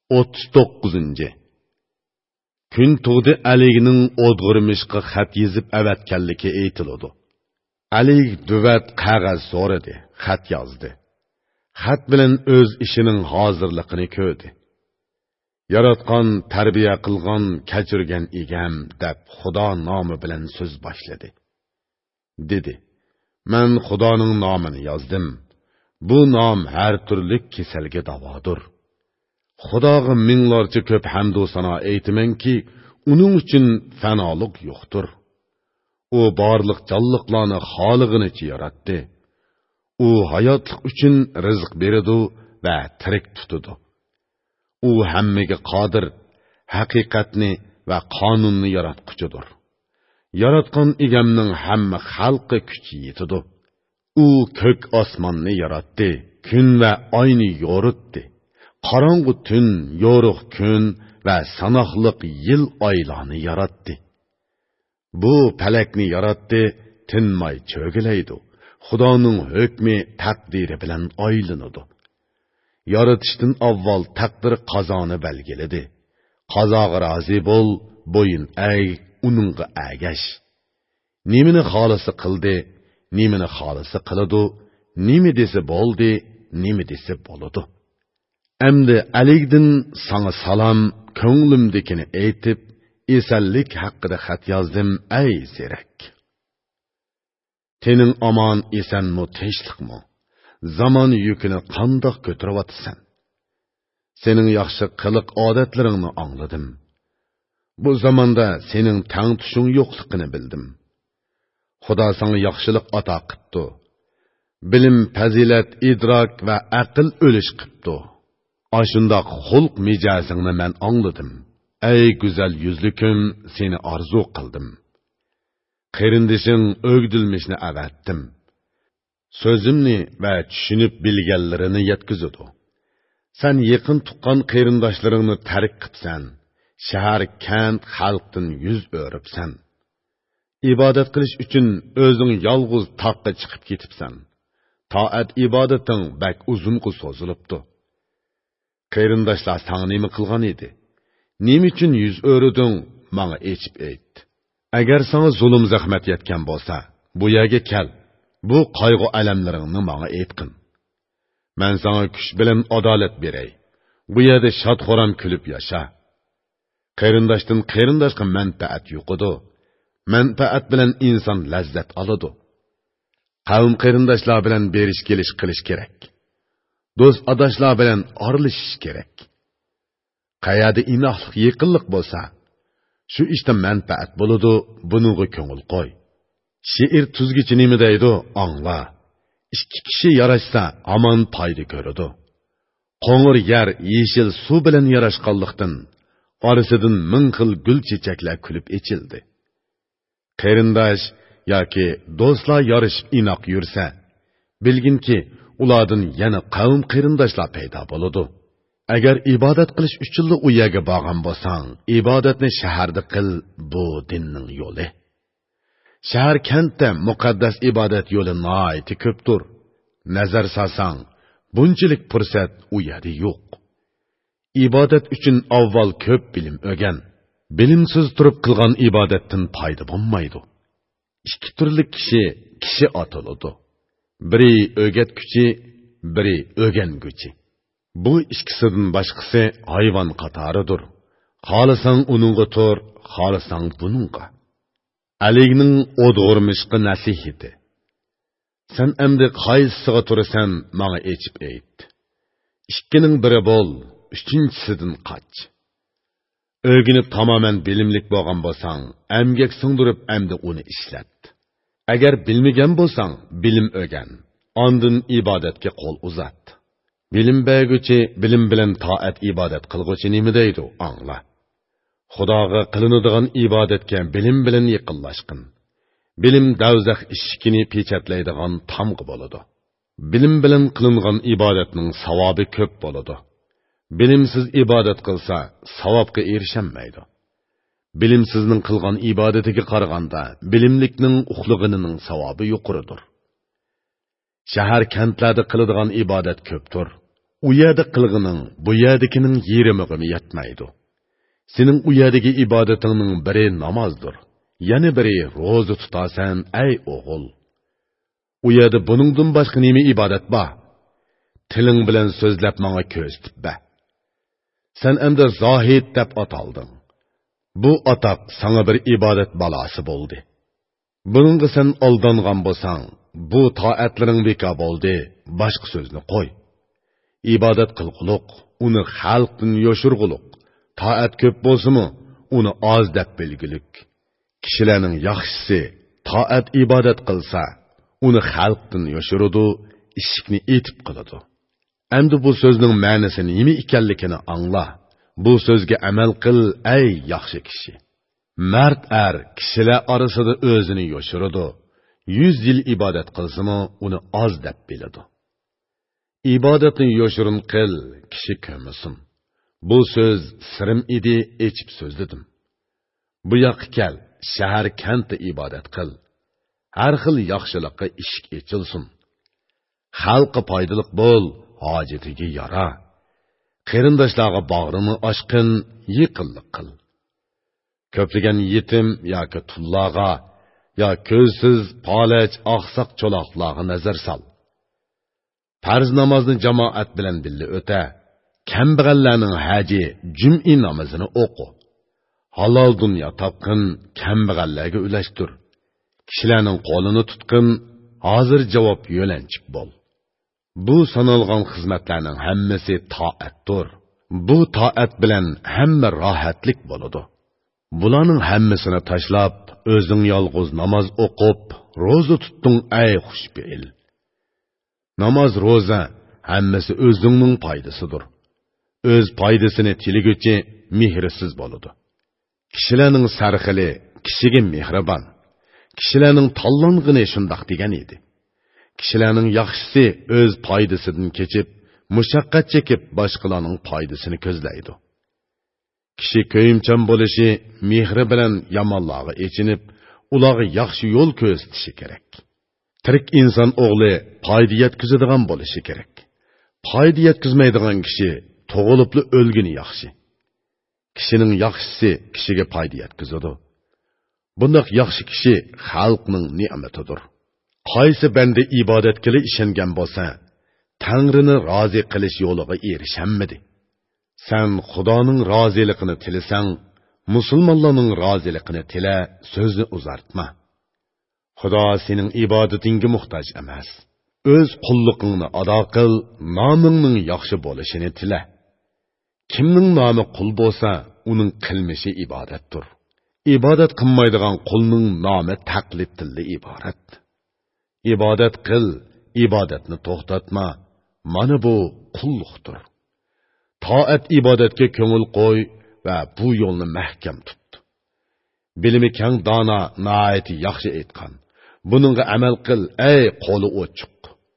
39. Kun tug'di Alining o'dg'irmishqa xat yezib avatganligi aytiladi. Ali duvat qog'oz so'radi, xat yozdi. Xat bilan o'z ishining hozirligini ko'rdi. Yaratgan, tarbiya qilgan, kechirgan egam deb Xudo nomi bilan so'z boshladi. Dedi: "Men Xudoning nomini yozdim. Bu nom har turli kasalga davodir. Xudoga minglarcha ko'p hamd va sano aytamanki, uning uchun fanolik yo'qdir. U barliq jonliqlarni xolig'inicha yaratdi. U hayotlik uchun rizq beradi va tirik tutadi. U hammaga qodir, haqiqatni va qonunni yaratquchidir. Yaratgan egamning hamma xalqi kuchi yetadi. U ko'k osmonni yaratdi, kun va oyni yoritdi. Qorong'u tun, yorug' kun va sanoqliq yil oylarni yaratdi. Bu falakni yaratdi, tinmay cho'gilaydi. Xudoning hukmi taqdiri bilan oylanadi. Yaratishdan avval taqdir qazoni belgiladi. Qazoga rozi bo'l, bo'yin ay, uningga agash. Nimani xolisi qildi, nimani xolisi qiladi, nima desa bo'ldi, nima desa bo'ladi. Endi Alig'din sana salom, ko'nglimdekini aytib, esallik haqida xat yozdim, ay zerak. Tening omon esanmi, tinchlikmi? Zamon yukini qandoq ko'taryapsan? Sening yaxshi qiliq odatlaringni angladim. Bu zamonda sening tang tushung yo'qligini bildim. Xudo sana yaxshilik ato qildi. Bilim, fazilat, idrok va aql o'lish qildi. Ashundoq xulq mijozingni men angladim. Ey go'zal yuzlikim, seni orzu qildim. Qarindishing o'gdilmishni avatdim. So'zimni va tushunib bilganlarini yetkazadi. Sen yaqin tuqqan qarindoshlaringni tark qilibsan. Shahar, kent, xalqdan yuz o'ribsan. Ibodat qilish uchun o'zing yolg'iz toqqa chiqib ketibsan. Toat ibodating bak uzunga so'zilibdi. Qarindoshlar sana nima qilgan edi? Nima uchun yuz o'riding? Menga aytib ayt. Agar sana zulm zahmat yetgan bo'lsa, bu yerga kel. Bu qayg'u alamlaringni menga aytqin. Men sana kuch bilan adolat beray. Bu yerda shod-xo'ram kulib yasha. Qarindoshdan qarindoshga manfaat yo'qidi. Manfaat bilan inson lazzat oladi. Qavm qarindoshlar bilan berish kelish qilish kerak. Do'st adashlar bilan orlishish kerak. Qayerda inoqlik, yaqinlik bo'lsa, shu ishda manfaat bo'ladi, buningga ko'ngil qo'y. She'r tuzgichi nima deydi? Angla. Ikki kishi yarashsa, amon foyda ko'radi. Qo'ng'ir yer yeshil suv bilan yarashganlikdan orasidan ming xil gul chechaklar kulib echildi. Qarindosh yoki do'stlar yarashib inoq yursa, bilginki, ulardan yana qavm qarindoshlar paydo bo'ladi. Agar ibodat qilish uchun u yerga borgan bo'lsang, ibodatni shaharda qil, bu dinning yo'li. Shahar kentda muqaddas ibodat yo'li nihoyat ko'pdir. Nazar solsang, bunchalik fursat u yerda yo'q. Ibodat uchun avval ko'p bilim o'rgan. Bilimsiz turib qilgan ibodatdan foyda bo'lmaydi. Ikki turli kishi otiladi. Biri o'rgatguchi, biri o'rganguchi. Bu ikkisidan boshqasi hayvon qatoridir. Xohlasang uningga tur, xohlasang buningga. Aligning o'dg'irmishqa nasihati. Sen endi qaysisiga turasan, menga aytib ayt. Ikkining biri bo'l, uchinchisidan qoch. O'rganib tamoman bilimlik bo'lgan bo'lsang, emgak singdirib endi uni ishlat. Agar bilmagan bo'lsang, bilim o'rgan. Ondan ibodatga qo'l uzat. Bilim berguchi, bilim bilan toat ibodat qilguchi nima deydi? Angla. Xudoga qilinadigan ibodatga bilim bilan yaqinlashqin. Bilim davzax ishkini pechatlaydigan tamg'i bo'ladi. Bilim bilan qilingan ibodatning savobi ko'p bo'ladi. Bilimsiz ibodat qilsa, savobga erishamaydi. Bilimsizning qilgan ibodatiga qaraganda, bilimlikning uxlig'ining savobi yuqoridir. Shahar kentlarda qiladigan ibodat ko'pdir. u yerda qilg'ining bu yerdakining yerimig'ini yetmaydi. Sening u yerdagi ibodatingning biri namozdir, yana biri ro'za tutasan, ey o'g'il. U yerda buningdan boshqa nima ibodat bor? Tiling bilan so'zlab menga ko'z tutba. Sen endi zohid deb atalding. Bu ataq sana bir ibodat balası bo'ldi. Buningga sen aldangan bo'lsang, bu toatlaring bekor bo'ldi, boshqa so'zni qo'y. İbadet qilquliq, uni xalqdan yoshirg'uliq. Toat ko'p bo'lsa-mu, uni oz deb bilgilik. Kishilarning yaxshisi toat ibodat qilsa, uni xalqdan yoshiradi, ishikni etib qiladi. Endi bu so'zning ma'nosi nima ekanligini angla. Bu so'zga amal qil, ey yaxshi kishi. Mard kishilar orasida o'zini yoshiradi. 100 yil ibodat qilsa-mu, uni oz deb biladi. İbadetini yoşurun qil, kishi ko'masin. Bu söz sirim idi, echib so'zladim. Bu yoqqa kel, shahar kentda ibodat qil. Har xil yaxshilikqa eshik ochilsin. Xalqqa foydaliq bo'l, hojatiga yara. Qarindoshlarga bag'rini ochqin, yiqillik qil. Ko'plagan yetim yoki tullarga, yo ko'zsiz, palach, oqsoq cho'loqlarga nazar sol. Farz namozni jamoat bilan birga o'ta. Kambag'allarning haji, jum'i namozini o'qi. Halol dunyo topqin, kambag'allarga ulashtir. Kishilarning qo'lini tutqin, hozir javob yo'lanchib bo'l. Bu sanalgan xizmatlarning hammasi toatdir. Bu toat bilan hamma rohatlik bo'ladi. Bularning hammasini tashlab, o'zing yolg'iz namoz o'qib, ro'za tutding, ey xushbe'il. Namoz, ro'za hammasi o'zingning foydasidir. O'z foydasini tiliguchi mehrsiz bo'ladi. Kishilarning sarxili kishiga mehribon. Kishilarning tanlang'ini shundoq degan edi. Kishilarning yaxshisi o'z foydasidan kechib, mushaqqat chekib boshqalarning foydasini ko'zlaydi. Kishi ko'yimchan bo'lishi, mehri bilan yomonlarga echinib, ularga yaxshi yo'l ko'rsatishi kerak. Tirik inson o'g'li foyda yetkazadigan bo'lishi kerak. Foyda yetkazmaydigan kishi tug'ilibli o'lgani yaxshi. Kishining yaxshisi kishiga foyda yetkazadi. Bundoq yaxshi kishi xalqning ne'matidir. Qaysi banda ibodat qilib ishongan bo'lsa, Tangrini rozi qilish yo'liga erishamidi? Sen Xudoning roziligini tilasang, musulmonlarning roziligini tila, so'zni uzartma. Xudo sening ibodatingga muhtoj emas. O'z qulluqingni ado qil, nomingning yaxshi bo'lishini tila. Kimning nomi qul bo'lsa, uning qilmishi ibodatdir. İbadet qilmaydigan qulning nomi taqliddan iborat. İbadet qil, ibodatni to'xtatma. Mana bu qulluqdir. Toat ibodatga ko'ngil qo'y va bu yo'lni mahkam tut. Bilimi kang dona nihoyat yaxshi aytgan. Buningga amal qil, ey qo'li ochiq.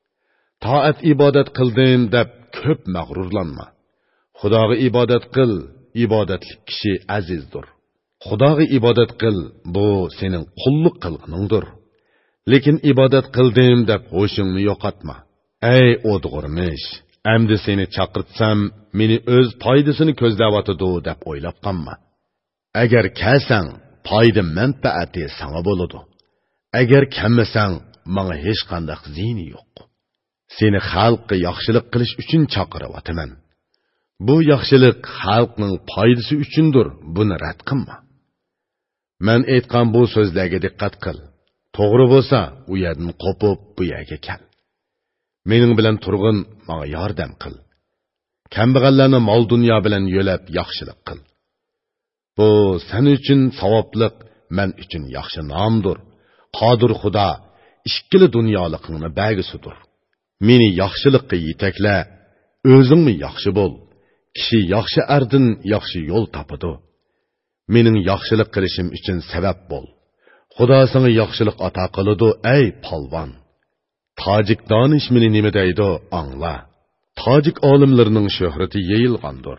Toat ibodat qildim deb ko'p mag'rurlanma. Xudoga ibodat qil, ibodatli kishi azizdir. Xudoga ibodat qil, bu sening qulluq qilganingdir. Lekin ibodat qildim deb ho'shingni yo'qotma. Ey o'dg'irmish, endi seni chaqirtsam, meni o'z foydasini ko'zlayotidi deb o'ylab qolma. Agar kelsang, foyda manfaati sana bo'ladi. Agar kelmasang, menga hech qanday ziyni yo'q. Seni xalqqa yaxshilik qilish uchun chaqiryapman. Bu yaxshilik xalqning foydasi uchundir, buni rad qilma. Men aytgan bu so'zlarga diqqat qil. To'g'ri bo'lsa, u yerdan qopib bu yerga kel. Mening bilan turg'in, menga yordam qil. Kambag'allarni mol dunyo bilan yo'lab yaxshilik qil. Bu sen uchun savobliq, men uchun yaxshi nomdir. Qodir Xudo ikkili dunyolikni bag'isidir. Meni yaxshilikqa yetakla, o'zingmi yaxshi bo'l. Kishi yaxshi ardin yaxshi yo'l topadi. Mening yaxshilik qilishim uchun sabab bo'l. Xudo senga yaxshilik ato qiladi, ey polvon. Tojik donishmini nima deydi, angla. Tojik olimlarining shuhrati yeyilgandir.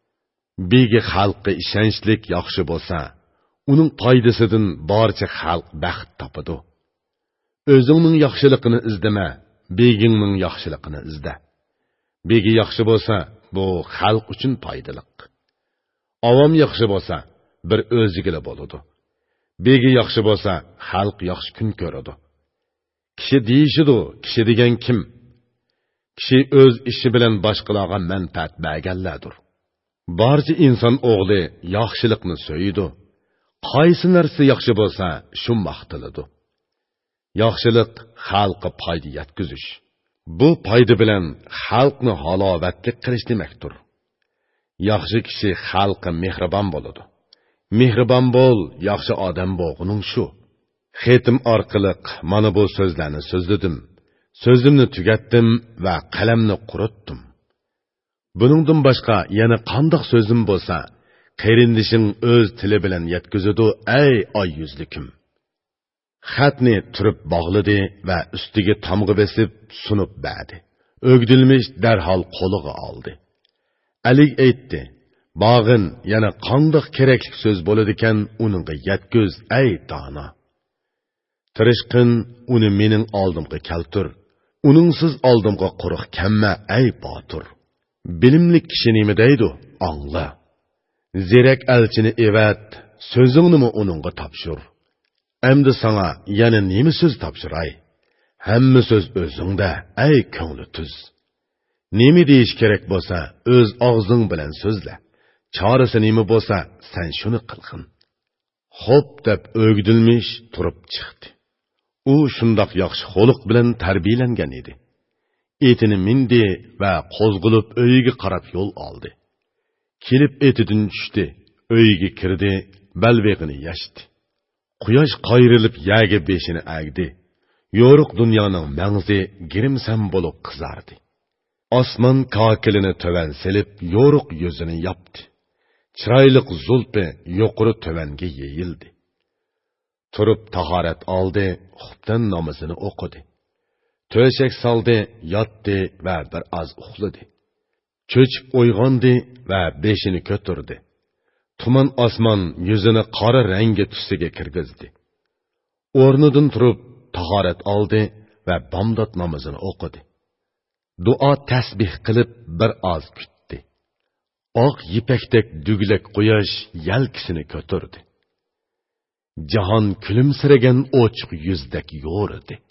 Begi xalqqa ishonchlik yaxshi bo'lsa, uning foydasidan barcha xalq baxt topadi. O'zingning yaxshiligini izdama, begingning yaxshiligini izda. Begi yaxshi bo'lsa, bu xalq uchun foydaliq. Avam yaxshi bo'lsa, bir o'zigila bo'ladi. Begi yaxshi bo'lsa, xalq yaxshi kun ko'radi. Kishi deyishidu, kishi degan kim? Kishi o'z ishi bilan boshqalarga manfaat berganlardir. Barcha inson o'g'li yaxshilikni so'yidi. Qaysi narsa yaxshi bo'lsa, shu maqtiladi. Yaxshilik xalqqa foyda yetkazish. Bu foyda bilan xalqni halovatlik qilish demakdir. Yaxshi kishi xalqqa mehribon bo'ladi. Mehribon bo'l, yaxshi odam bo'lguning shu. Xetim orqali mana bu so'zlarni so'zladim. So'zimni tugatdim va qalamni quritdim. Buningdan boshqa yana qandoq so'zim bo'lsa, qarindishing o'z tili bilan yetkazadi, ey oy yuzlikim. Xatni turib bog'ladi va ustiga tamg'i besib sunib berdi. O'gdilmish darhol qo'liga oldi. Ali aytdi: "Bog'in yana qandoq kerakli so'z bo'ladi ekan, uningga yetkaz, ey dono. Tirishqin uni mening oldimga keltir. Uningsiz oldimga quruq kamma, ey botur. Bilimli kishi nima deydi? Angla. Zerak elchini evat, so'zingni uningga topshir. Endi sana yana nima so'z topshiray? Hamma so'z o'zingda, ey ko'ngli tuz. Nima deyish kerak bo'lsa, o'z og'zing bilan so'zla. Chorasi nima bo'lsa, sen shuni qilgin." Xo'p deb o'gdilmish turib chiqdi. U shundoq yaxshi xuluq bilan tarbiyalangan edi. Etini mindi va qo'zg'ilib uyiga qarab yo'l oldi. Kelib etidan tushdi, uyiga kirdi, balveg'ini yashdi. Quyosh qayrilib yaga beshini agdi. Yo'ruq dunyoning mangzi girimsam bo'lib qizardi. Osmon kokilini tovan silib, yo'ruq yuzini yopdi. Chiroyliq zulpi yuqori tövanga yeyildi. Turib tahorat oldi, xubdan namozini o'qidi. To'shak soldi, yotdi va bir oz uxladi. Cho'chib uyg'ondi va beshini ko'tardi. Tuman osmon yuzini qora rangi tusiga kirgizdi. O'rnidan turib tahorat oldi va bomdod namozini o'qidi. Duo tasbih qilib bir oz kutdi. Oq yipakdek duglak quyosh yalkisini ko'tardi. Jahon kulimsiragan ochiq yuzdek yo'ridi.